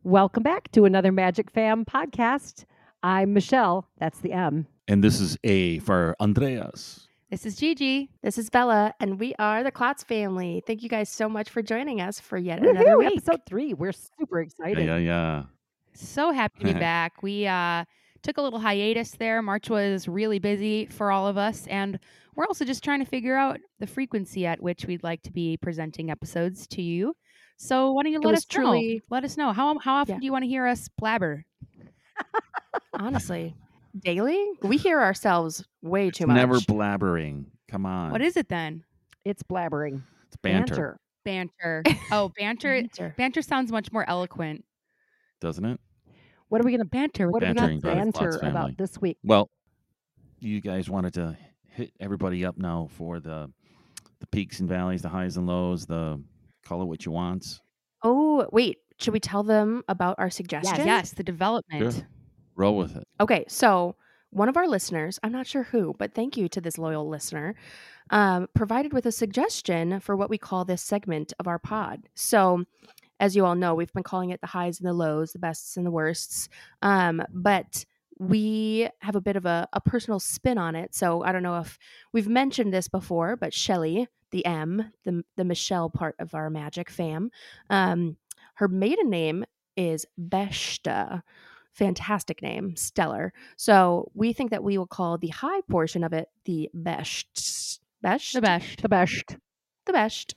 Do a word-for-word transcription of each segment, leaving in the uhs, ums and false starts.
Welcome back to another Magic Fam podcast. I'm Michelle. That's the M. And this is A for Andreas. This is Gigi. This is Bella, and we are the Klotz family. Thank you guys so much for joining us for yet Woohoo! another week. Episode three. We're super Yeah, excited. yeah, yeah. So happy to be back. We uh, took a little hiatus there. March was really busy for all of us, and we're also just trying to figure out the frequency at which we'd like to be presenting episodes to you. So why don't you It let was us truly- know? Let us know. How how often Yeah. do you want to hear us blabber? Honestly, daily? We hear ourselves way too It's much. never blabbering. Come on. What is it then? It's blabbering. It's banter, Banter. Oh, banter. Banter. Banter sounds much more eloquent. doesn't it? What are we going to Banter. What are we Bantering going to by the Klotz banter family. about this week? Well, you guys wanted to hit everybody up now for the the peaks and valleys, the highs and lows, the call it what you want. Oh, wait. Should we tell them about our suggestion? Yes, the development. Sure. Roll with it. Okay, so one of our listeners, I'm not sure who, but thank you to this loyal listener, um, provided with a suggestion for what we call this segment of our pod. So, as you all know, we've been calling it the highs and the lows, the bests and the worsts. Um, but we have a bit of a, a personal spin on it. So I don't know if we've mentioned this before, but Shelly, the M, the the Michelle part of our Magic fam, um, her maiden name is Beshta. Fantastic name, stellar. So we think that we will call the high portion of it the best. Best? The best. The best. The best.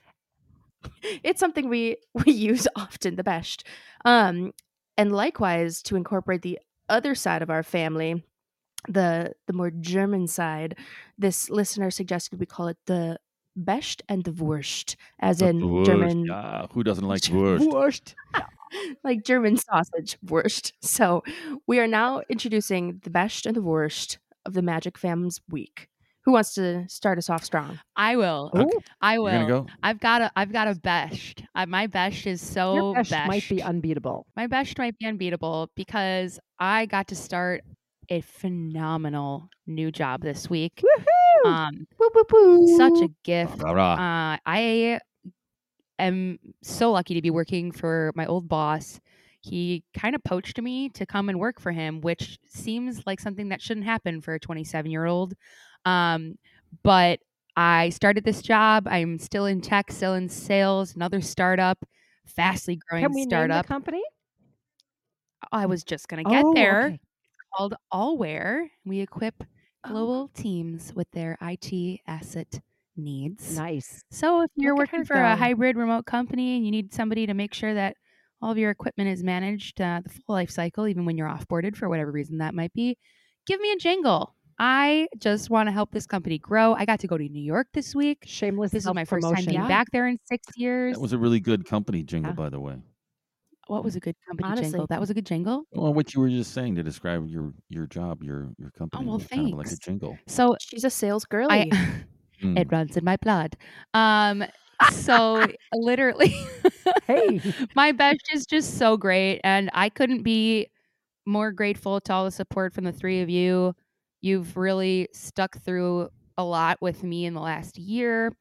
It's something we we use often, the best. Um, and likewise, to incorporate the other side of our family, the the more German side, this listener suggested we call it the best and the Wurst, as The in Wurst. German, Yeah, who doesn't like Wurst? Worst. like German sausage, Wurst. So we are now introducing the best and the worst of the Magic Fam's week. Who wants to start us off strong? I will. Ooh, I You're will. gonna go? I've got a I've got a best. Uh, my best is so your best best. might be unbeatable. my best might be unbeatable because I got to start a phenomenal new job this week. Woohoo! Um, Woo, woo, woo. such a gift. Rah, rah. Uh, I am so lucky to be working for my old boss. He kind of poached me to come and work for him, which seems like something that shouldn't happen for a twenty-seven year old. Um, but I started this job. I'm still in tech, still in sales, another startup, fastly growing Can we name startup. the company? I was just going to get Oh, there. okay. Called Allware. We equip Oh. global teams with their I T asset needs. Nice. So if you're Look at her working for a go. hybrid remote company and you need somebody to make sure that all of your equipment is managed uh, the full life cycle, even when you're offboarded for whatever reason that might be, give me a jingle. I just want to help this company grow. I got to go to New York this week. Shameless This is my first time self-promotion. being Yeah. back there in six years. That was a really good company jingle, Yeah. by the way. What was a good company Honestly. jingle? That was a good jingle. Well, what you were just saying to describe your your job, your your company, well, was kind of like a thanks. jingle. So She's a sales girly. I Mm. it runs in my blood. Um, so literally, Hey. my best is just so great, and I couldn't be more grateful to all the support from the three of you. You've really stuck through a lot with me in the last year,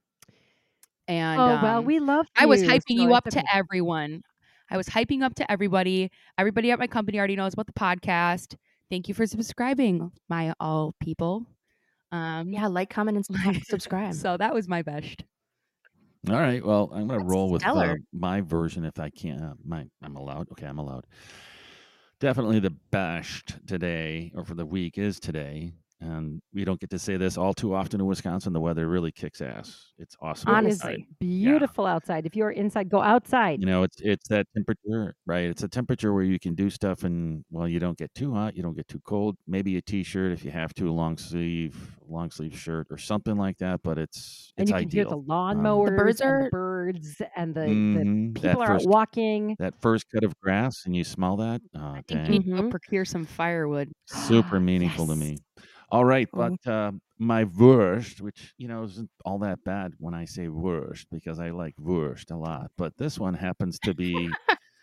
and Oh, well, um, we love I was you, hyping so you it's up to okay. everyone. I was hyping you up to everybody. Everybody at my company already knows about the podcast. Thank you for subscribing, my all people. Um, yeah, like, comment, and sub- subscribe. So that was my best. All right. Well, I'm going to That's roll with uh, stellar. my version if I can. Uh, my, I'm allowed. Okay, I'm allowed. Definitely the best today, or for the week, is today. And we don't get to say this all too often in Wisconsin. The weather really kicks ass. It's awesome. It is Honestly. outside. beautiful outside. If you're inside, go outside. You know, it's it's that temperature, right? It's a temperature where you can do stuff, and well, you don't get too hot, you don't get too cold. Maybe a t-shirt if you have to, a long sleeve, long sleeve shirt or something like that. But it's and it's you can hear the ideal. lawnmowers, The birds and the are- birds, and the, Mhm. the That people are out first- walking. That first cut of grass, and you smell that. Oh, I think dang. you need to go Mhm. procure some firewood. Super meaningful to Yes. me. All right, Mhm. but uh, my worst, which you know isn't all that bad when I say worst because I like worst a lot, but this one happens to be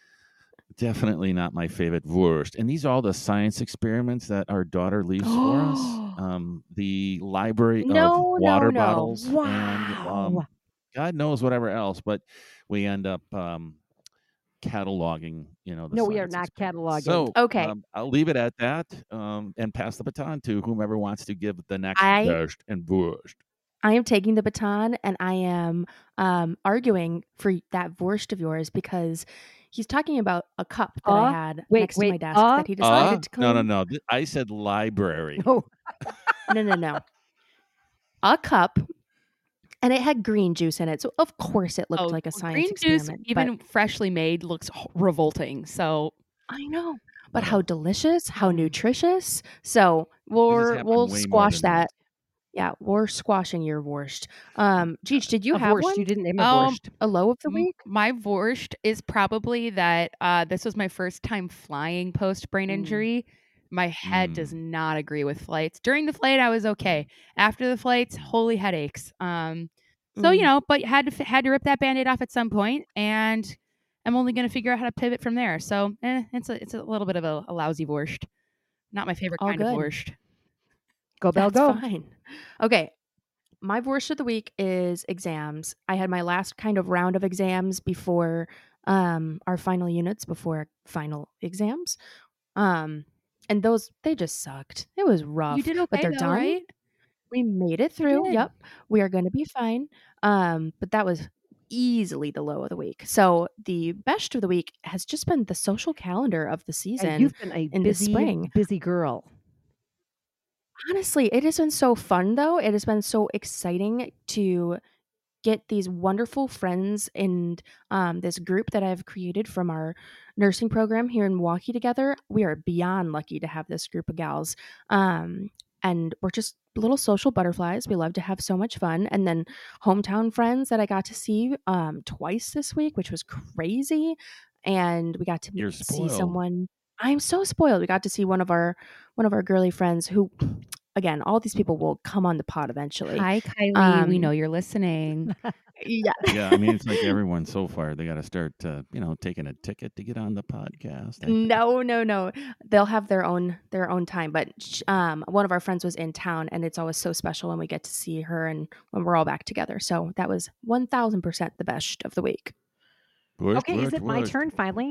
definitely not my favorite worst. And these are all the science experiments that our daughter leaves for us. Um, the library No, of no, water no. bottles and Wow. um, God knows whatever else, but we end up um, cataloging, you know, the No, we are science not experiments. cataloging. So Okay. um, I'll leave it at that um, and pass the baton to whomever wants to give the next I best and worst. I am taking the baton and I am um, arguing for that Vorscht of yours because he's talking about a cup that I Uh, had wait, next to my wait, desk uh, that he decided Uh, to no, clean. no, no. Th- I said library. No. No, no, no. A cup, and it had green juice in it. So, of course, it looked Oh, like a well, science green juice, experiment. But even freshly made, looks h- revolting. So I know. But how Well, delicious, how Mm. nutritious. So, this has we'll, happened we'll way more squash than that. once. Yeah, we're squashing your Vorscht. Um, Geech, did you A have Vorscht. one? You didn't name a Um, Vorscht. A low of the m- week? my Vorscht is probably that uh, this was my first time flying post brain Mm. injury. My head does Mm. not agree with flights. During the flight, I was okay. After the flights, holy headaches. Um, so you Mm. know, but had to f- had to rip that Band-Aid off at some point, and I'm only going to figure out how to pivot from there. So eh, it's a it's a little bit of a, a lousy Vorscht. Not my favorite All kind of good. Vorscht. Go Bell, That's go. fine. Okay. My Vorscht of the week is exams. I had my last kind of round of exams before um, our final units, before final exams. Um, and those, they just sucked. It was rough. You did okay, but they're though, done. right? We made it You through. did. Yep. We are going to be fine. Um, but that was easily the low of the week. So the best of the week has just been the social calendar of the Yeah, season you've been a in the busy, spring. busy girl. Honestly, it has been so fun though. It has been so exciting to get these wonderful friends and um, this group that I've created from our nursing program here in Milwaukee together. We are beyond lucky to have this group of gals. Um, and we're just little social butterflies. We love to have so much fun. And then hometown friends that I got to see um, twice this week, which was crazy. And we got to You're see spoiled. someone. I'm so spoiled. We got to see one of our one of our girly friends who, again, all these people will come on the pod eventually. Hi, Kylie. we Um, know you're listening. Yeah. Yeah, I mean, it's like everyone so far, they got to start, uh, you know, taking a ticket to get on the podcast. I think. No, no, no. They'll have their own their own time. But sh- um, one of our friends was in town, and it's always so special when we get to see her and when we're all back together. So that was one thousand percent the best of the week. Worst, Okay, is worst, it my worst. turn finally?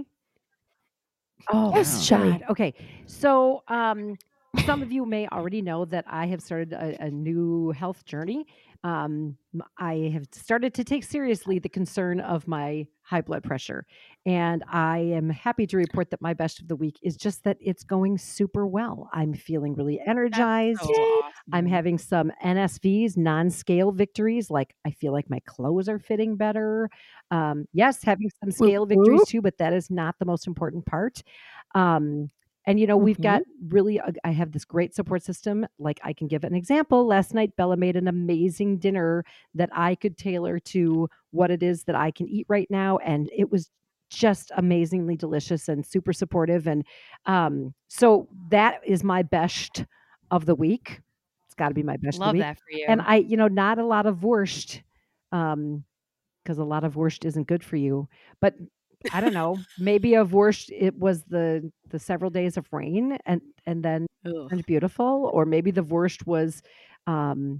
Oh, Yes, God. Shelly. Okay, so um, some of you may already know that I have started a, a new health journey. Um, m- I have started to take seriously the concern of my high blood pressure, and I am happy to report that my best of the week is just that it's going super well. I'm feeling really energized. so awesome. I'm having some N S Vs, non-scale victories. Like I feel like my clothes are fitting better. Um, yes, having some Whoop, scale victories whoop. too, but that is not the most important part. Um, and you know, we've Mhm. got really, a- I have this great support system. Like I can give an example. Last night, Bella made an amazing dinner that I could tailor to what it is that I can eat right now, and it was just amazingly delicious and super supportive. And um, so that is my best of the week. It's got to be my best of Love the week. that for you. And I, you know, not a lot of Wurst, um, because a lot of Wurst isn't good for you. But I don't know, maybe a Wurst. It was the the several days of rain, and and then Ugh. turned beautiful, or maybe the Wurst was um,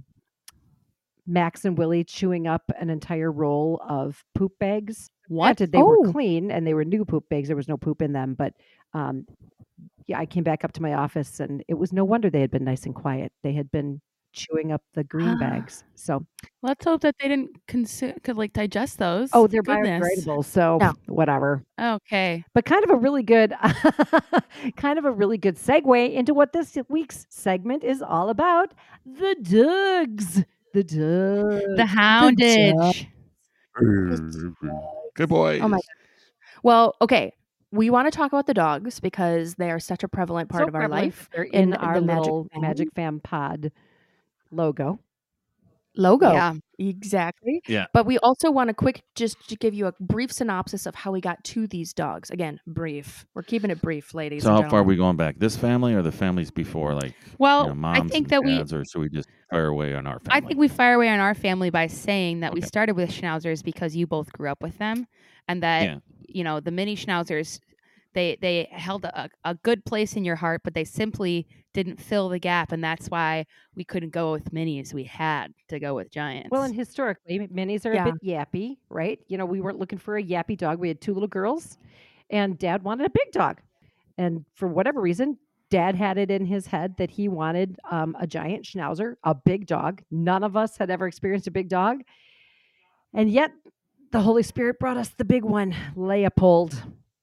Max and Willie chewing up an entire roll of poop bags. What? Granted, they were Oh. clean and they were new poop bags. There was no poop in them, but um, yeah, I came back up to my office, and it was no wonder they had been nice and quiet. They had been chewing up the green Ah. bags. So, Let's hope that they didn't consume, could like digest those. oh, they're Goodness. biodegradable. So No. whatever. Okay. But kind of a really good, kind of a really good segue into what this week's segment is all about: the Dougs, the Dougs. The Houndage. Good boys. Oh my God. Well, okay. We want to talk about the dogs because they are such a prevalent part So of our prevalent, life. they're in, in our the Magic little Fam. Magic Fam pod logo. Logo. Yeah. Exactly. Yeah. But we also want to quick just to give you a brief synopsis of how we got to these dogs. Again, brief. We're keeping it brief, ladies So and how far are gentlemen. we going back? This family or the families before? Like, Well, you know, I moms think and that we dads, or should we just fire away on our family? I think we fire away on our family by saying that we Okay. started with Schnauzers because you both grew up with them, and that Yeah. you know the mini Schnauzers They they held a, a good place in your heart, but they simply didn't fill the gap, and that's why we couldn't go with minis. We had to go with giants. Well, and historically, minis are Yeah. a bit yappy, right? You know, we weren't looking for a yappy dog. We had two little girls, and Dad wanted a big dog. And for whatever reason, Dad had it in his head that he wanted um, a giant schnauzer, a big dog. None of us had ever experienced a big dog. And yet, the Holy Spirit brought us the big one, Leopold.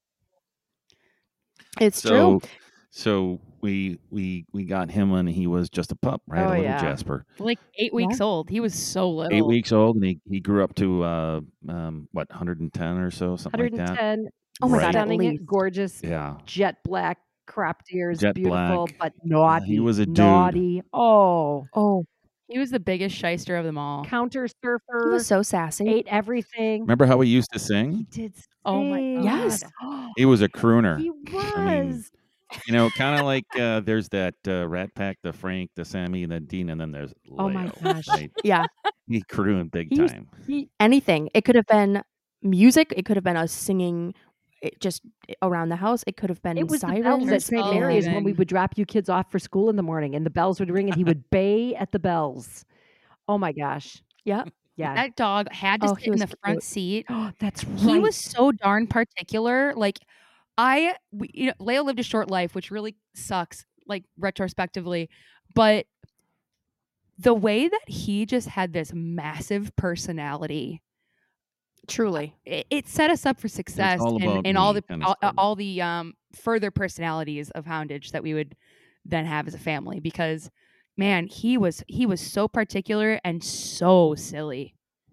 It's so, true. So we we we got him when he was just a pup, right? Oh, a little yeah. Jasper. like eight weeks old. He was so little. Eight weeks old, and he, he grew up to uh um what one hundred ten or so, something like that. one hundred ten. Oh my Right. God, at Stunning, least. gorgeous, Yeah, jet black, cropped ears, Jet beautiful, black. but naughty. he was a dude. naughty. Oh, Oh, He was the biggest shyster of them all. counter he surfer, was so sassy. ate everything. Remember how he used to He sing? did. Oh my sing. Yes. He was a crooner. He I mean, was. You know, kind of like uh, there's that uh, Rat Pack, the Frank, the Sammy, and the Dean, and then there's Leo. Oh my gosh. Right? Yeah. He crooned big He used- time. He Anything. It could have been music. It could have been us singing it just around the house. It could have been It was the bells sirens. at Saint Oh, Mary's when we even. would drop you kids off for school in the morning, and the bells would ring, and he would bay at the bells. Oh my gosh! Yeah. Yeah, That dog had to Oh, sit he in was the front cute. seat. that's right. He was so darn particular. Like I, we, you know, Leo lived a short life, which really sucks, like retrospectively. But the way that he just had this massive personality, Truly. it, it set us up for success all in, about in all me the kinda all, stuff. all the um further personalities of Houndage that we would then have as a family. Because man, he was he was so particular and so silly.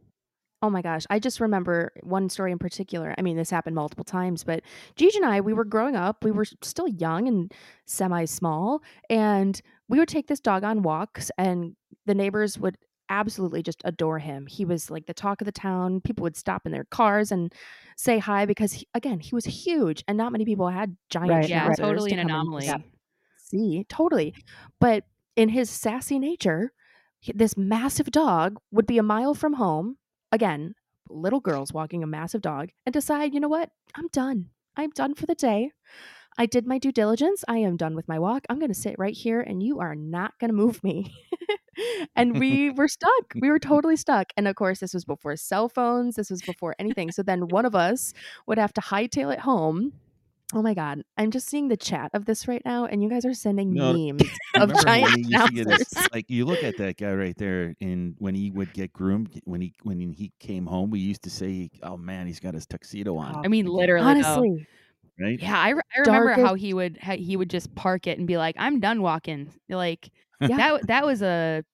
Oh my gosh. I just remember one story in particular. I mean, this happened multiple times, but Gigi and I, we were growing up. We were still young and semi small. And we would take this dog on walks, and the neighbors would absolutely just adore him. He was like the talk of the town. People would stop in their cars and say hi because, he, again, he was huge, and not many people had giant Right, Yeah, right. schnauzers totally to an come and anomaly. just see. Totally. But in his sassy nature, he- this massive dog would be a mile from home. Again, little girls walking a massive dog, and decide, you know what? I'm done. I'm done for the day. I did my due diligence. I am done with my walk. I'm going to sit right here, and you are not going to move me. And we were stuck. We were totally stuck. And of course, this was before cell phones. This was before anything. So then one of us would have to hightail it home. Oh my God. I'm just seeing the chat of this right now, and you guys are sending No, memes of Remember giant when he used to get his, schnauzers. like you look at that guy right there, and when he would get groomed, when he when he came home, we used to say, "Oh man, he's got his tuxedo on." Oh, I mean, literally, though. Honestly. Right? Yeah, I, re- I remember how Darkest- he would how he would just park it and be like, "I'm done walking." Like Yeah. that that was a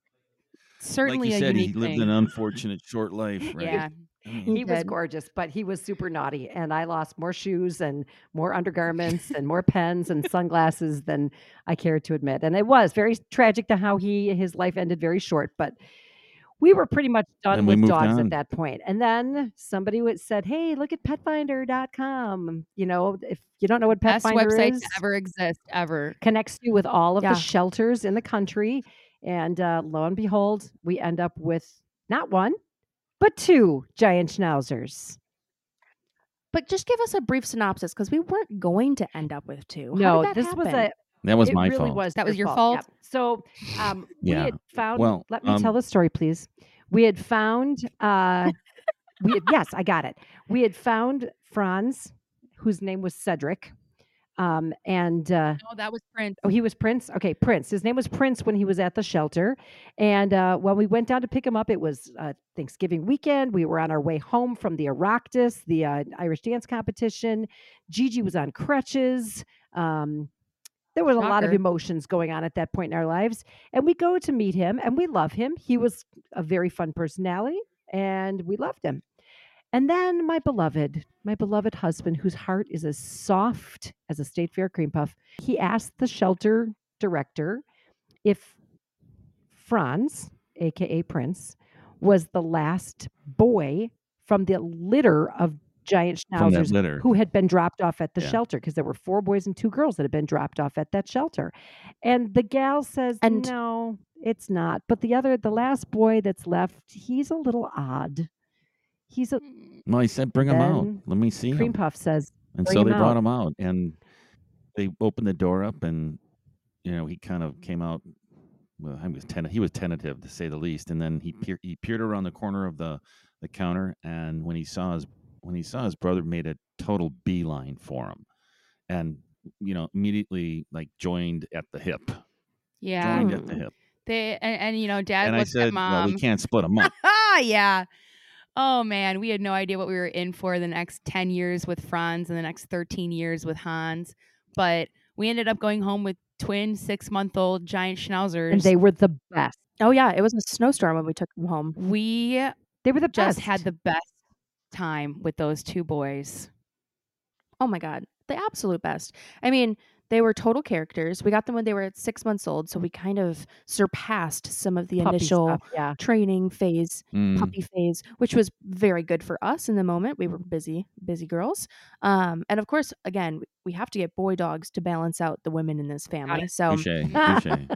Like certainly you a said, he unique lived thing. an unfortunate short life. Right? Yeah, I mean, He He was did. gorgeous, but he was super naughty, and I lost more shoes and more undergarments and more pens and sunglasses than I cared to admit. And it was very tragic to how he his life ended very short, but we were pretty much done Then we with moved dogs on. at that point. And then somebody would said, "Hey, look at pet finder dot com." You know, if you don't know what best Petfinder website is, to ever exist ever. connects you with all of Yeah. the shelters in the country. And uh, lo and behold, we end up with not one, but two giant schnauzers. But just give us a brief synopsis, because we weren't going to end up with two. How No, did that this happen? was a that was it my really fault. was That was your yeah. fault? So um, we Yeah. had found. Well, let me tell um, the story, please. We had found. Uh, we had, yes, I got it. We had found Franz, whose name was Cedric, um, and uh, No, that was Prince. oh, he was Prince. Okay, Prince. His name was Prince when he was at the shelter, and uh, when we went down to pick him up, it was uh, Thanksgiving weekend. We were on our way home from the Oireachtas, the uh, Irish dance competition. Gigi was on crutches. Um, there was a lot of Shocker. emotions going on at that point in our lives. And we go to meet him and we love him. He was a very fun personality and we loved him. And then my beloved, my beloved husband, whose heart is as soft as a State Fair cream puff, he asked the shelter director if Franz, aka Prince, was the last boy from the litter of giant From that schnauzers litter. who had been dropped off at the Yeah. shelter, because there were four boys and two girls that had been dropped off at that shelter. And the gal says, And- no, it's not. But the other, the last boy that's left, he's a little odd. He's a Well, he said, "Bring him out. Then Let me see cream him." puff says, And Bring so him they brought out. him out, and they opened the door up, and you know he kind of came out. Well, he was ten- he was tentative to say the least, and then he peer- he peered around the corner of the, the counter, and when he saw his when he saw his brother, made a total beeline for him, and you know immediately like joined at the hip, Yeah. joined at the Hmm. hip. They and, and you know, Dad And I looked at said, well, we Mom. can't split them up. Yeah. Oh man, we had no idea what we were in for the next ten years with Franz and the next thirteen years with Hans. But we ended up going home with twin six month old giant schnauzers. And they were the best. Oh yeah, it was a snowstorm when we took them home. we They were the just best. had the best time with those two boys. Oh my god, the absolute best. I mean, they were total characters. We got them when they were at six months old, so we kind of surpassed some of the puppy initial stuff. Yeah. training phase, Mm. puppy phase, which was very good for us in the moment. We were busy, busy girls. Um, and of course, again, we have to get boy dogs to balance out the women in this family. So Touche, touche.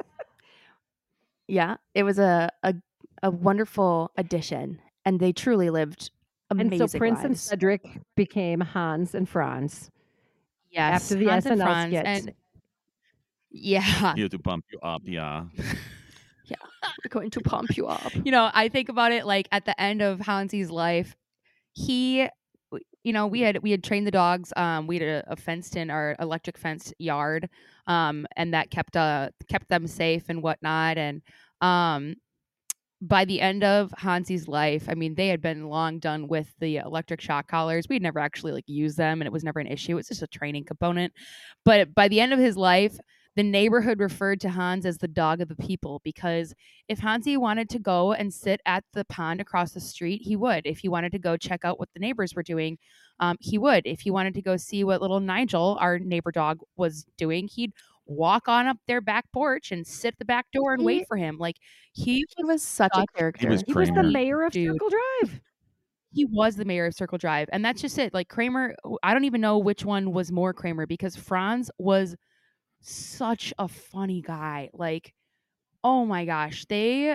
yeah, it was a a, a wonderful addition, and they truly lived amazing And so Prince and lives. Cedric became Hans and Franz. Yes, After the Hans and S N L Franz, skit. and yeah, Here to pump you up, yeah. We're going to pump you up. you know, I think about it like at the end of Hansi's life, he, w- you know, we had we had trained the dogs. Um, we had a, a fenced in our electric fenced yard, um, and that kept uh kept them safe and whatnot. And um, by the end of Hansi's life, I mean, they had been long done with the electric shock collars. We'd never actually like used them, and it was never an issue. It's just a training component. But by the end of his life, the neighborhood referred to Hans as the dog of the people, because if Hansi wanted to go and sit at the pond across the street, he would. If he wanted to go check out what the neighbors were doing, um, he would. If he wanted to go see what little Nigel, our neighbor dog, was doing, he'd walk on up their back porch and sit at the back door and He- wait for him. Like he He was such a such- character. He was He was the Kramer. mayor of Dude. Circle Drive. he was the mayor of Circle Drive. And that's just it. Like Kramer, I don't even know which one was more Kramer, because Franz was such a funny guy. Like, oh my gosh, they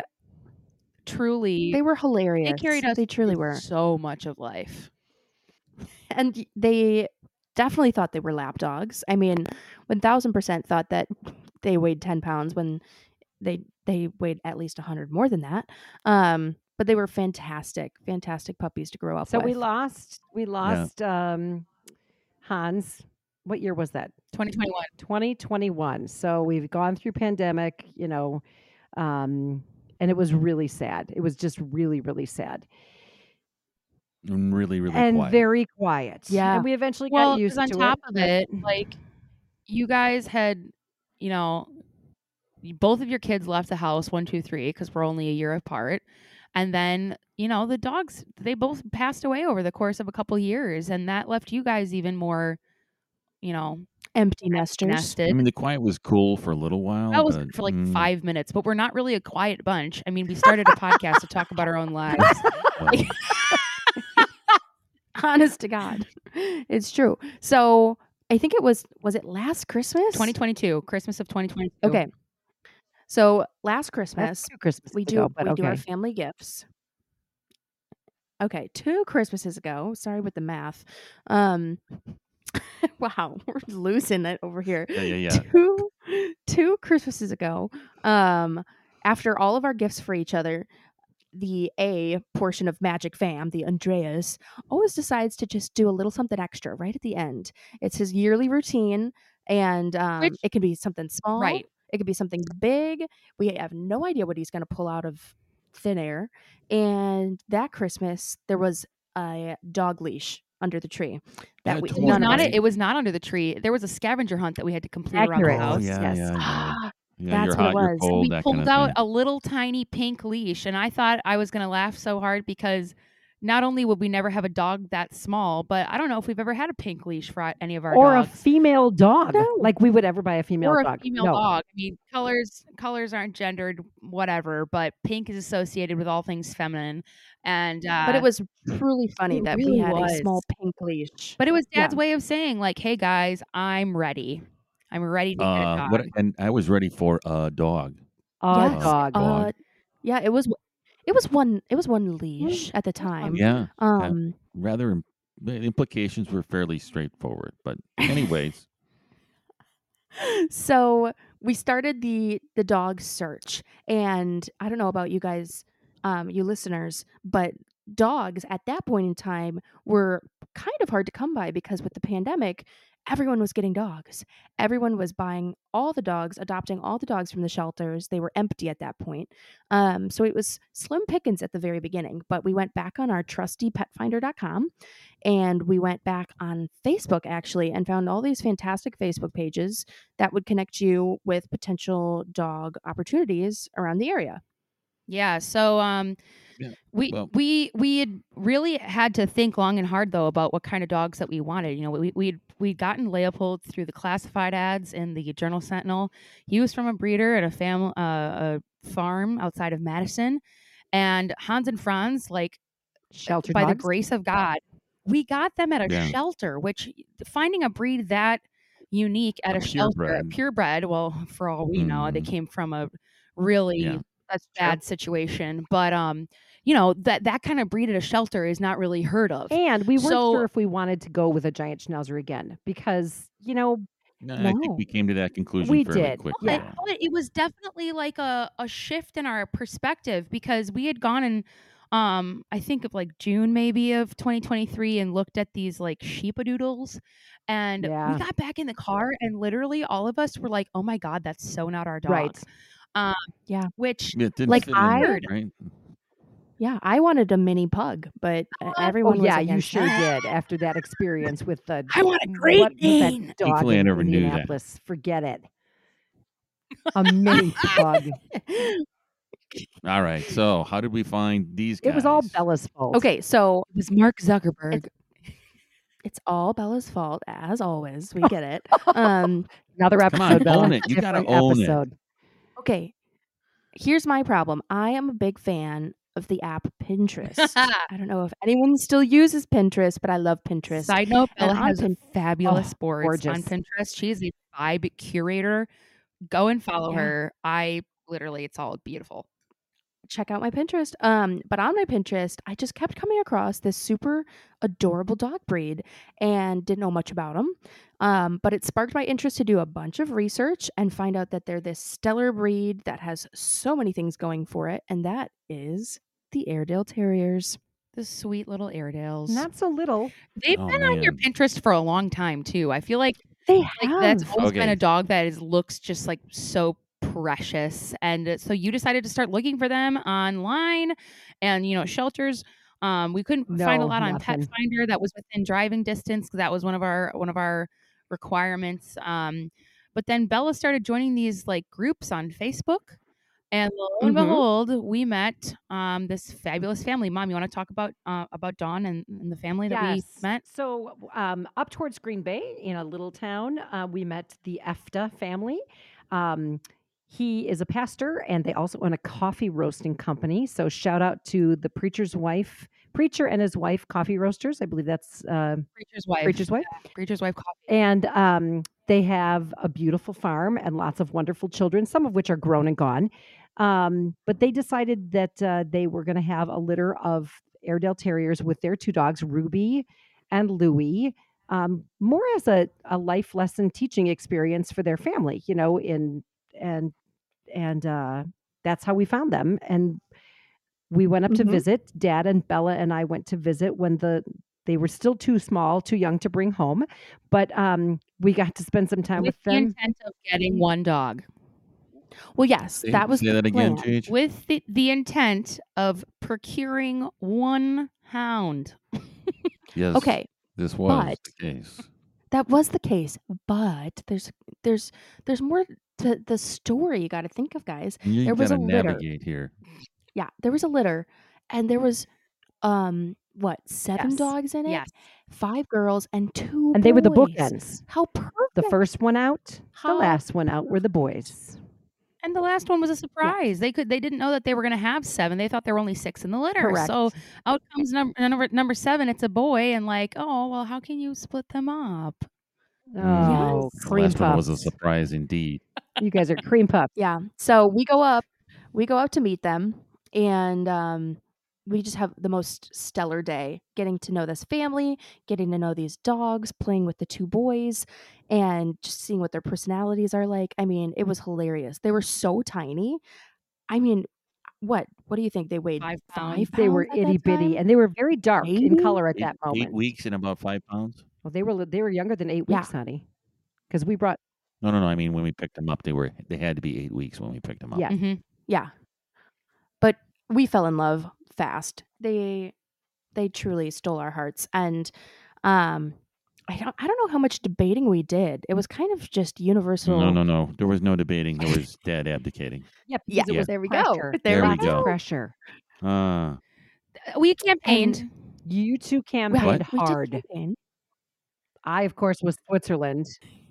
truly They were hilarious. they carried us They truly through were. so much of life. And y- they definitely thought they were lap dogs. I mean, one thousand percent thought that they weighed ten pounds when they they weighed at least one hundred more than that. Um, but they were fantastic, fantastic puppies to grow up So with. we lost we lost um Hans. What year was that? twenty twenty-one. twenty twenty-one. So we've gone through pandemic, you know, um, and it was really sad. It was just really, really sad. And really, really and quiet. very quiet. Yeah. And we eventually Well, got used 'cause on to top it. of it, like you guys had, you know, y- both of your kids left the house, one, two, three, because we're only a year apart. And then, you know, the dogs, they both passed away over the course of a couple years. And that left you guys even more, you know, Empty nesters. nested. I mean, the quiet was cool for a little while. That was but, for like mm, five minutes, but we're not really a quiet bunch. I mean, we started a podcast to talk about our own lives. well, Honest to God, it's true. So I think it was was it last Christmas? twenty twenty-two, Christmas of twenty twenty-two. Okay. So last That's Christmas two Christmases we do ago, but we okay. do our family gifts. Okay, two Christmases ago. Sorry with the math. Um, wow, we're losing it over here. yeah, yeah, yeah. Two two Christmases ago, um, after all of our gifts for each other, the A portion of Magic Fam, the Andreas, always decides to just do a little something extra right at the end. It's his yearly routine, and um, Which- it can be something small, Right. It could be something big. We have no idea what he's going to pull out of thin air. And that Christmas, there was a dog leash under the tree that Yeah, we totally. It was none of not. us It, it was not under the tree. There was a scavenger hunt that we had to complete around Accurate. the Oh, house. yeah, yes. yeah, yeah. Ah, Yeah, That's you're what it hot, you're was. cold, we that pulled kind of out thing. a little tiny pink leash, and I thought I was going to laugh so hard because not only would we never have a dog that small, but I don't know if we've ever had a pink leash for any of our or dogs. a female dog. No. Like we would ever buy a female or a dog. female no. dog. I mean, colors colors aren't gendered, whatever. But pink is associated with all things feminine, and uh, But it was truly funny it that really we had was. a small pink leash. But it was Dad's Yeah. way of saying, like, "Hey guys, I'm ready. I'm ready to get a Uh, dog." what? And I was ready for a dog. A Yes. dog. dog. Uh, yeah, it was. It was one. It was one leash at the time. Yeah, Um, rather im- the implications were fairly straightforward. But anyways, So we started the the dog search, and I don't know about you guys, um, you listeners, but dogs at that point in time were kind of hard to come by because with the pandemic, everyone was getting dogs. Everyone was buying all the dogs, adopting all the dogs from the shelters. They were empty at that point. Um, so it was slim pickings at the very beginning, but we went back on our trusty pet finder dot com and we went back on Facebook actually and found all these fantastic Facebook pages that would connect you with potential dog opportunities around the area. Yeah. So um, Yeah, we well- we we had really had to think long and hard though about what kind of dogs that we wanted. You know, we we'd we'd gotten Leopold through the classified ads in the Journal Sentinel. He was from a breeder at a family uh, a farm outside of Madison, and Hans and Franz, like Shelter by the dogs. grace of God, we got them at a Yeah. shelter. Which finding a breed that unique at A a, shelter, purebred. purebred. Well, for all we know, they Mhm. came from a really Yeah. that's bad situation. But um, you know that that kind of breed at a shelter is not really heard of. And we weren't So- sure if we wanted to go with a giant schnauzer again because, you know, No, I think No. we came to that conclusion We fairly did. quickly. But, Yeah. but it was definitely like a, a shift in our perspective because we had gone in, um, I think of like June maybe of twenty twenty-three and looked at these like sheepadoodles. And Yeah. we got back in the car and literally all of us were like, oh my God, that's so not our dog. right. Um, Yeah. Which, Yeah, it didn't Like, fit in, I- right? Yeah, I wanted a mini pug, but uh, Oh, everyone Oh was yeah, you against sure that. did after that experience with the I want a Great what was Dane. that dog Thankfully, I in never knew that. Indianapolis. Forget it. A mini pug. All right. So, how did we find these guys? It was all Bella's fault. Okay, so it was Mark Zuckerberg. it's all Bella's fault as always. We get it. Um, Another Come on, episode, Bella. own it. You gotta Different own it. episode. okay, here's my problem. I am a big fan of the app Pinterest. I don't know if anyone still uses Pinterest, but I love Pinterest. Side note, And Bella on has Pin- fabulous Oh, boards on gorgeous. Pinterest. She is a vibe curator. Go and follow Yeah. her. I literally, it's all beautiful. Check out my Pinterest. Um, but on my Pinterest, I just kept coming across this super adorable dog breed and didn't know much about them. Um, but it sparked my interest to do a bunch of research and find out that they're this stellar breed that has so many things going for it, and that is the Airedale Terriers. The sweet little Airedales. Not so little. They've Oh, been on your man. Pinterest for a long time too. I feel like They like have. that's always been Okay. a dog that is looks just like so precious. And uh, so you decided to start looking for them online and you know shelters. Um, we couldn't find a No, lot on Pet nothing. Finder that was within driving distance because that was one of our one of our requirements. Um, but then Bella started joining these like groups on Facebook. And lo and Mhm. behold, we met um, this fabulous family. Mom, you want to talk about uh, about Dawn and, and the family that we met? So um, up towards Green Bay in a little town, uh, we met the Efta family. Um, he is a pastor, and they also own a coffee roasting company. So shout out to the preacher's wife, preacher and his wife, coffee roasters. I believe that's uh, Preacher's wife. preacher's wife. Preacher's wife coffee. And um, they have a beautiful farm and lots of wonderful children, some of which are grown and gone. Um, but they decided that uh, they were going to have a litter of Airedale Terriers with their two dogs, Ruby and Louie, um, more as a, a life lesson teaching experience for their family, you know, in and and uh, that's how we found them. And we went up to Mhm. visit. Dad and Bella and I went to visit when the they were still too small, too young to bring home, but um, we got to spend some time With with the them. intent of getting one dog. Well, yes, Say, that was say the that again, plan. Gage. With the, the intent of procuring one hound. Yes. Okay, This was but- the case. that was the case, but there's there's there's more to the story you got to think of, guys. You There was gotta a litter. navigate here. Yeah, there was a litter, and there was um what seven Yes. dogs in it? Yes. Five girls and two And they were the boys. bookends. How perfect! The first one out, the How last one out were the boys. And the last one was a surprise. They could they didn't know that they were going to have seven. They thought there were only six in the litter. Correct. So out comes number number number seven. It's a boy, and like, oh well, how can you split them up? Oh, The cream last one was a puffs. surprise indeed. You guys are cream puffs. Yeah. So we go up, we go up to meet them, and um, we just have the most stellar day getting to know this family, getting to know these dogs, playing with the two boys, and just seeing what their personalities are like. I mean, it was hilarious. They were so tiny. I mean, what? What do you think? They weighed Five five pounds. pounds They were at that itty bitty, time? and they were very dark in Maybe? color at Eight, that eight moment. weeks and about five pounds. Well, they were li- they were younger than eight Yeah. weeks, honey, because we brought No, no, no. I mean, when we picked them up, they were they had to be eight weeks when we picked them up. yeah. hmm Yeah. But we fell in love fast. They they truly stole our hearts. And um I don't I don't know how much debating we did. It was kind of just universal. No, no, no. There was no debating. There was dad abdicating. Yeah, Yeah, because it was there we go. pressure. There we Lots of go. pressure. Ah, We campaigned. You two Right, campaigned we did hard. campaign. I, of course, was Switzerland.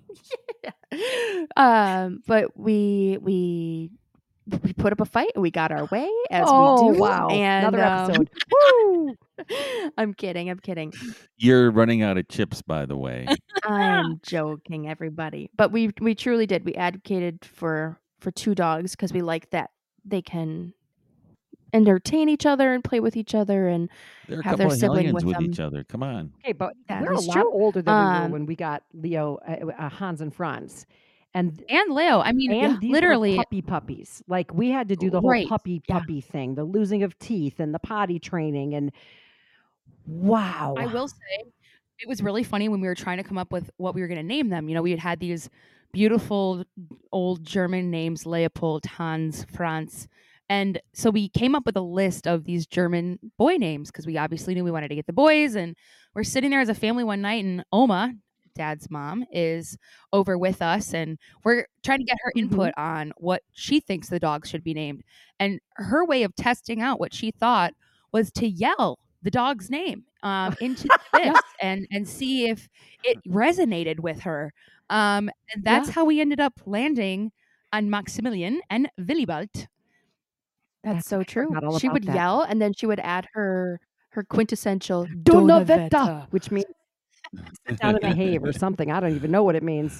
um, but we we we put up a fight and we got our way as oh we do. wow! And Another um, episode. Woo! I'm kidding. I'm kidding. you're running out of chips, by the way. I'm joking, everybody. But we we truly did. We advocated for for two dogs because we like that they can entertain each other and play with each other and There are a have couple their of sibling hellions with with, each them. other. Come on. Okay, but That we're a is lot true. older than we were Um, when we got Leo, uh, uh, Hans, and Franz, and And Leo. I mean, and these literally. were puppy puppies. Like we had to do the whole Right. puppy Yeah. puppy thing, the losing of teeth and the potty training, and wow. I will say it was really funny when we were trying to come up with what we were going to name them. You know, we had had these beautiful old German names, Leopold, Hans, Franz. And so we came up with a list of these German boy names because we obviously knew we wanted to get the boys. And we're sitting there as a family one night, and Oma, Dad's mom, is over with us, and we're trying to get her input on what she thinks the dogs should be named. And her way of testing out what she thought was to yell the dog's name um, into the abyss and and see if it resonated with her. Um, and that's Yeah. how we ended up landing on Maximilian and Willibald. That's, That's so I true. forgot all She about would that. yell and then she would add her her quintessential Donavetta, Donavetta. which means sit down and behave or something. I don't even know what it means.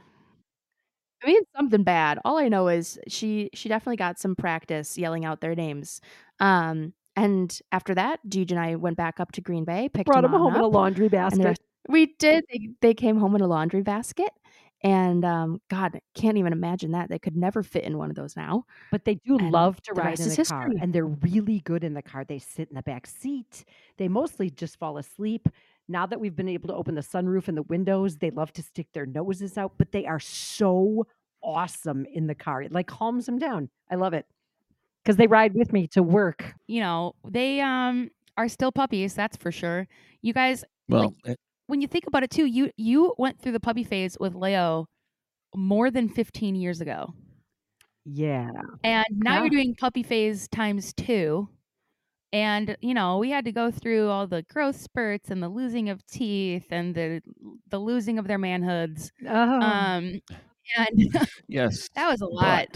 I mean, it's something bad. All I know is she she definitely got some practice yelling out their names. Um, and after that, Deej and I went back up to Green Bay, picked Brought them him on home in a up, laundry and the basket. rest- we did. They, they came home in a laundry basket, and um, God, can't even imagine that. They could never fit in one of those now. But they do And love to the ride rest in is the car, history. and they're really good in the car. They sit in the back seat. They mostly just fall asleep. Now that we've been able to open the sunroof and the windows, they love to stick their noses out, but they are so awesome in the car. It like calms them down. I love it because they ride with me to work. You know, they um are still puppies, that's for sure. You guys, Well, eh, when you think about it too, you you went through the puppy phase with Leo more than fifteen years ago. Yeah. And now Yeah. you're doing puppy phase times two. And, you know, we had to go through all the growth spurts and the losing of teeth and the the losing of their manhoods. Oh. Um and yes. that was a lot.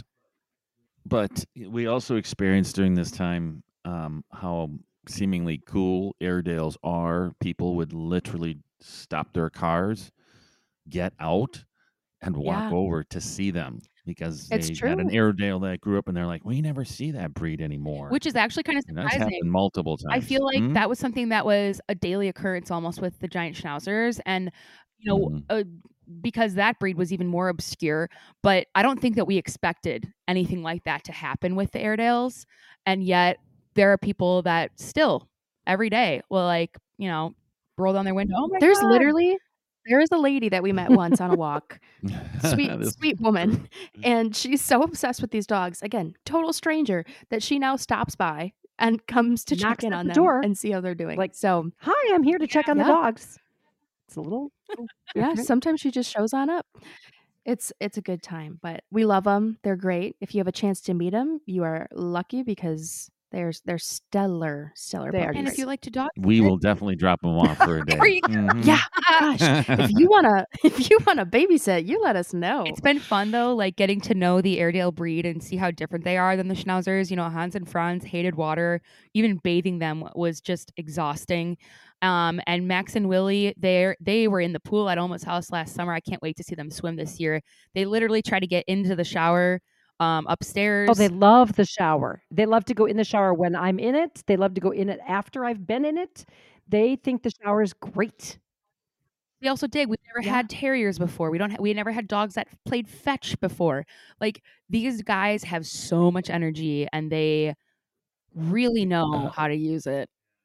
But, but we also experienced during this time um, how seemingly cool Airedales are. People would literally stop their cars, get out, and walk Yeah. over to see them because It's they had an true. Airedale that grew up and they're like, we never see that breed anymore. Which is actually kind of and that's surprising. happened multiple times. I feel like Hmm? that was something that was a daily occurrence almost with the giant schnauzers, and you know, Mhm. uh, because that breed was even more obscure. But I don't think that we expected anything like that to happen with the Airedales, and yet there are people that still every day will like you know roll down their window. Oh my There's God. literally there is a lady that we met once on a walk. Sweet, This sweet is woman. true. And she's so obsessed with these dogs. Again, total stranger that she now stops by and comes to Knocks check in at on the them door. and see how they're doing. Like, so Hi, I'm here to check on the Yeah. dogs. It's a little, little yeah, different. sometimes she just shows on up. It's it's a good time, but we love them. They're great. If you have a chance to meet them, you are lucky because they're they're stellar, stellar They are puppies. And if you like to dog, We will definitely drop them off for a day. There you go. Mhm. yeah, gosh, if you wanna if you wanna babysit, you let us know. it's been fun though, like getting to know the Airedale breed and see how different they are than the Schnauzers. You know, Hans and Franz hated water. Even bathing them was just exhausting. Um, and Max and Willie, they they were in the pool at Almost House last summer. I can't wait to see them swim this year. They literally try to get into the shower um, upstairs. Oh, they love the shower. They love to go in the shower when I'm in it. They love to go in it after I've been in it. They think the shower is great. We also dig. We've never Yeah. had terriers before. We don't. Ha- we never had dogs that played fetch before. Like these guys have so much energy, and they really know Uh, how to use it.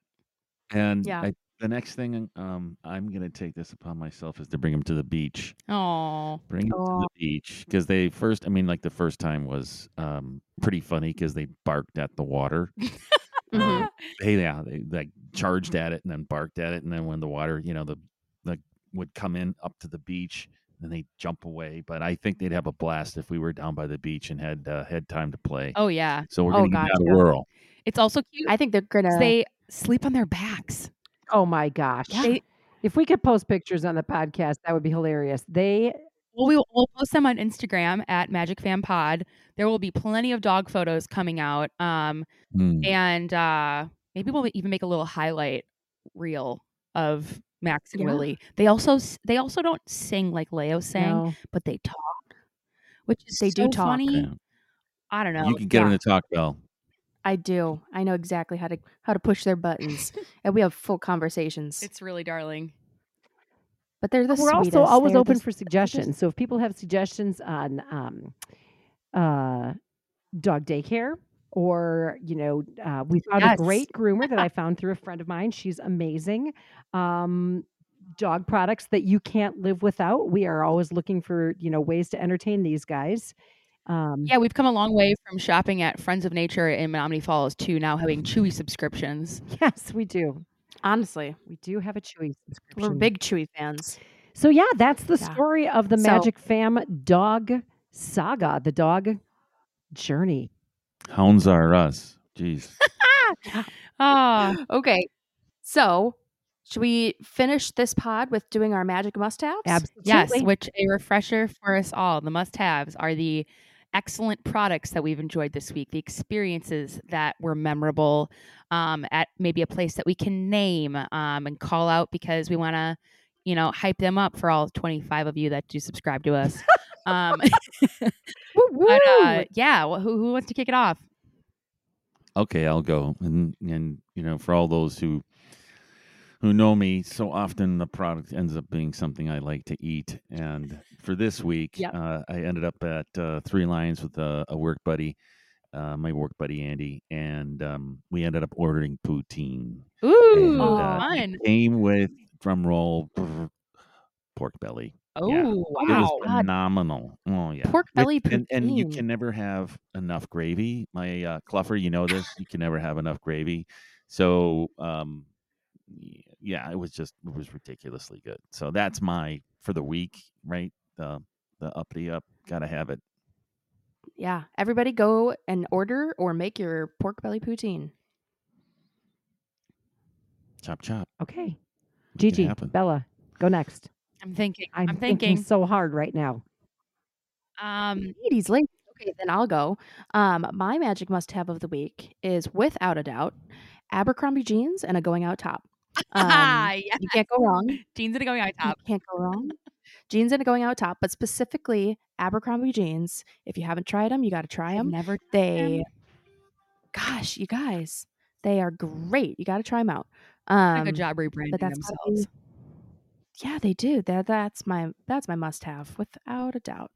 And Yeah. I, the next thing um, I'm going to take this upon myself is to bring them to the beach. Oh, Bring them to Oh. the beach because they first. I mean, like the first time was um, pretty funny because they barked at the water. Mhm. Um, they yeah, they like charged at it and then barked at it, and then when the water, you know, the the would come in up to the beach, and they jump away. But I think they'd have a blast if we were down by the beach and had uh, had time to play. oh yeah. So we're Oh, gonna give that a gotcha. whirl. It's also cute. I think they're 'cause gonna. they sleep on their backs. Oh my gosh. Yeah. They If we could post pictures on the podcast, that would be hilarious. They well, we will we'll post them on Instagram at Magic Fam Pod. There will be plenty of dog photos coming out. Um, Hmm. and uh, maybe we'll even make a little highlight reel of Max and Yeah. Willie. They also s- they also don't sing like Leo sang, no. but they talk, which is They do so talk. funny. Yeah. I don't know. You can get them yeah. to talk, Belle. I do. I know exactly how to how to push their buttons, and we have full conversations. It's really darling. But they're the We're sweetest. also always They're open the, for suggestions. So if people have suggestions on um, uh, dog daycare, or you know, uh, we found Yes. a great groomer that I found through a friend of mine. She's amazing. Um, dog products that you can't live without. We are always looking for you know ways to entertain these guys. Um, Yeah, we've come a long way from shopping at Friends of Nature in Menominee Falls to now having Chewy subscriptions. Yes, we do. honestly, We do have a Chewy we're subscription. big Chewy fans. So yeah, that's the Yeah. story of the So- Magic Fam dog saga, the dog journey. Hounds are us. Jeez. Ah, Okay, so should we finish this pod with doing our magic must-haves? Absolutely. yes, which a refresher for us all. The must-haves are the excellent products that we've enjoyed this week, the experiences that were memorable um, at maybe a place that we can name um, and call out because we want to, you know, hype them up for all twenty-five of you that do subscribe to us. um, Woo but uh, woo. yeah, well, who, who wants to kick it off? Okay, I'll go. And and you know, for all those who who know me, so often the product ends up being something I like to eat. And for this week, Yep. uh, I ended up at uh, Three Lions with a, a work buddy, uh, my work buddy Andy, and um, we ended up ordering poutine. Ooh, And, uh, fun. Came with drum roll pork belly. Oh, yeah. It was wow. God. phenomenal. Oh yeah, Pork With- belly and, and you poutine. can never have enough gravy. My uh, Cluffer, you know this. You can never have enough gravy. So um, y- yeah, it was just it was ridiculously good. So that's my for the week, right? The the uppity up, gotta have it. Yeah, everybody go and order or make your pork belly poutine. Chop chop. Okay. Make it Gigi, happen. Bella, go next. I'm thinking. I'm, I'm, thinking. thinking. so hard right now. Um, Ladies, ladies. Okay, then I'll go. Um, my magic must-have of the week is, without a doubt, Abercrombie jeans and a going out top. Um, yeah, you can't go wrong. jeans and a going out You top. can't go wrong. Jeans and a going out top, but specifically Abercrombie jeans. If you haven't tried them, you got to try I've them. never. They, gosh, you guys, they are great. You got to try them out. Um, done a good job rebranding but that's gotta themselves. be- yeah, they do. That that's my that's my must-have, without a doubt.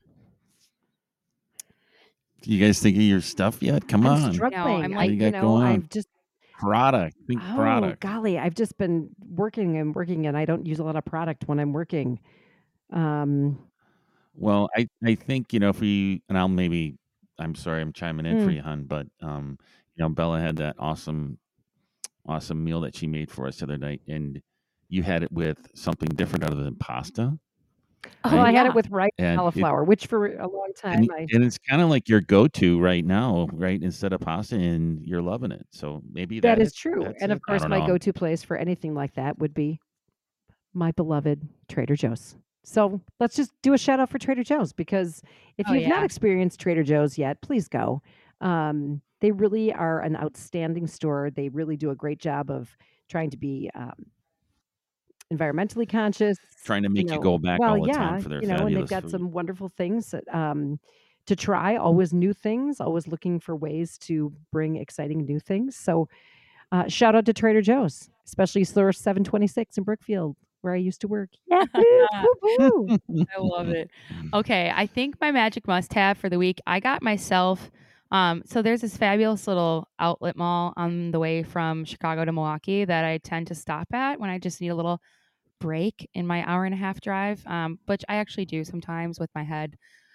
Do you guys think of your stuff yet? Come I'm on. struggling. I'm I, like- What do you you got know, going on? I've just Product. Think oh product. golly, I've just been working and working, and I don't use a lot of product when I'm working. Um, Well, I, I think, you know, if we, and I'll maybe, I'm sorry, I'm chiming in for Mm. you, hun, but, um, you know, Bella had that awesome, awesome meal that she made for us the other night, and you had it with something different other than pasta. oh, Right? I had Yeah. it with rice and And it- cauliflower, which for a long time And, I and it's kind of like your go-to right now, right? Instead of pasta, and you're loving it. So maybe that that is true. that's And it. of I course, don't my know. go-to place for anything like that would be my beloved Trader Joe's. So let's just do a shout out for Trader Joe's, because if Oh, you've not yeah. experienced Trader Joe's yet, please go. Um, they really are an outstanding store. They really do a great job of trying to be um, environmentally conscious. Trying to make you know, go back well, all the yeah, time for their you know, and they've fabulous got food. some wonderful things that, um, to try, always new things, always looking for ways to bring exciting new things. So uh, shout out to Trader Joe's, especially Source seven twenty-six in Brookfield, where I used to work. Yeah, woo-hoo. I love it. Okay, I think my magic must-have for the week, I got myself, um, so there's this fabulous little outlet mall on the way from Chicago to Milwaukee that I tend to stop at when I just need a little break in my hour and a half drive, um, which I actually do sometimes with my head.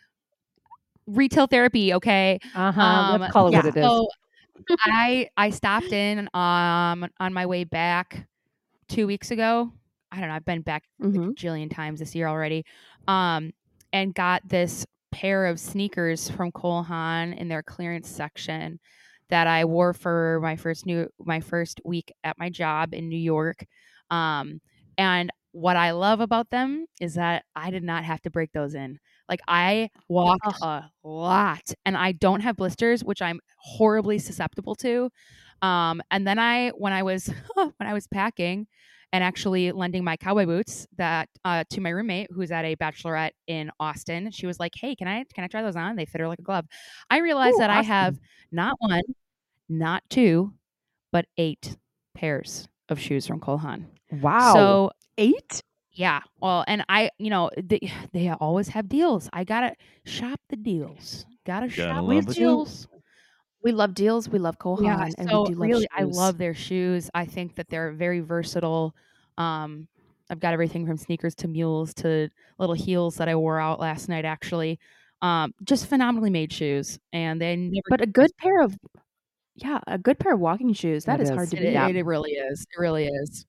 Retail therapy, okay? Uh-huh. Um, Let's call it yeah, what it is. so I I stopped in um on my way back two weeks ago. I don't know. I've been back like Mhm. a jillion times this year already, um, and got this pair of sneakers from Cole Haan in their clearance section that I wore for my first new my first week at my job in New York. Um, and what I love about them is that I did not have to break those in. Like I walked Ugh. a lot, and I don't have blisters, which I'm horribly susceptible to. Um, and then I, when I was when I was packing, and actually lending my cowboy boots that uh, to my roommate who's at a bachelorette in Austin, she was like, "Hey, can I can I try those on? They fit her like a glove." I realized Ooh, that I awesome. have not one, not two, but eight pairs of shoes from Cole Haan. Wow. So eight? yeah, well, and I, you know, they, they always have deals. I gotta shop the deals. Gotta shop love the it. deals. We love deals. We love Cole Yeah, Haan, and so we do love really, shoes. I love their shoes. I think that they're very versatile. Um, I've got everything from sneakers to mules to little heels that I wore out last night. Actually, um, just phenomenally made shoes, and they never. But a good pair of, yeah, a good pair of walking shoes. That That is is. hard to It, beat. Yeah. it, it really is. It really is.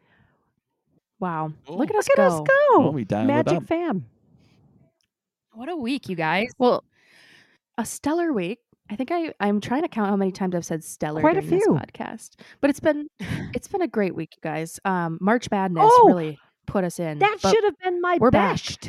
Wow. Cool. Look at us Look at us go. go. Well, we dialed it Magic up. fam. What a week, you guys! Well, a stellar week. I think I I'm trying to count how many times I've said stellar Quite a during this few. podcast. But it's been it's been a great week, you guys. Um, March Madness Oh, really put us in. That but should have been my we're back. best.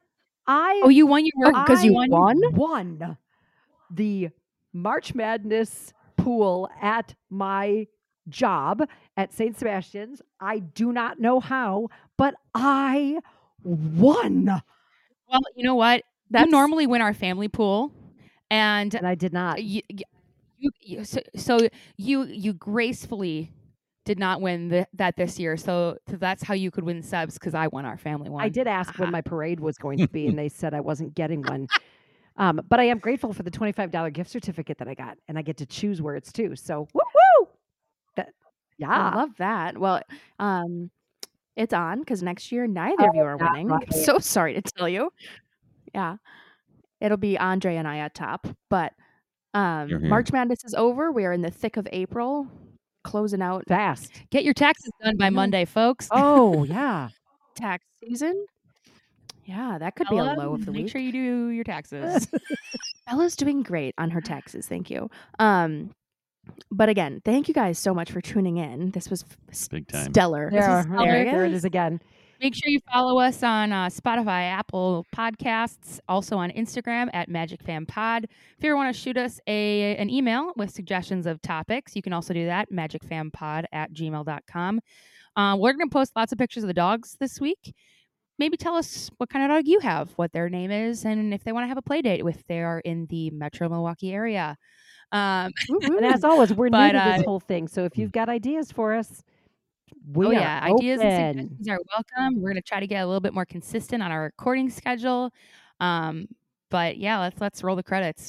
I Oh, you won your Oh, 'cause you I won? won the March Madness pool at my job at Saint Sebastian's. I do not know how, but I won. Well, you know what? That's You normally win our family pool, and And I did not. you, you, you so, so you you gracefully did not win the, that this year. So, so that's how you could win subs because I won our family one. I did ask when Haha. my parade was going to be, and they said I wasn't getting one. Um, but I am grateful for the twenty-five dollars gift certificate that I got, and I get to choose where it's to. So, woo woo! That, I yeah. love that. Well, um, it's on because next year neither of you are yeah, winning. right. So sorry to tell you. Yeah, it'll be Andre and I at top. But um, You're here. March Madness is over. We are in the thick of April, closing out Fast. Get your taxes done by No. Monday, folks. Oh, yeah. tax season. Yeah, that could be a Ella, low of the make week. sure you do your taxes. Bella's doing great on her taxes. Thank you. Um, but again, thank you guys so much for tuning in. This was s- Big time. stellar. There, is are- stellar. there, there it is again. Make sure you follow us on uh, Spotify, Apple Podcasts, also on Instagram at Magic Fam Pod. If you ever want to shoot us a an email with suggestions of topics, you can also do that, magicfampod at gmail dot com. Uh, we're going to post lots of pictures of the dogs this week. Maybe tell us what kind of dog you have, what their name is, and if they want to have a play date if they are in the Metro Milwaukee area. Um, Woo woo. And as always, we're But, new to this uh, whole thing. So if you've got ideas for us, we oh are yeah, ideas and open. suggestions are welcome. We're going to try to get a little bit more consistent on our recording schedule. Um, but yeah, let's let's roll the credits.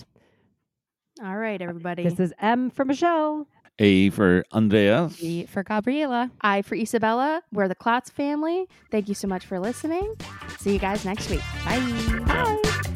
All right, everybody. This is M for Michelle. A for Andreas. E for Gabriela. I for Isabella. We're the Klotz family. Thank you so much for listening. See you guys next week. Bye. Bye.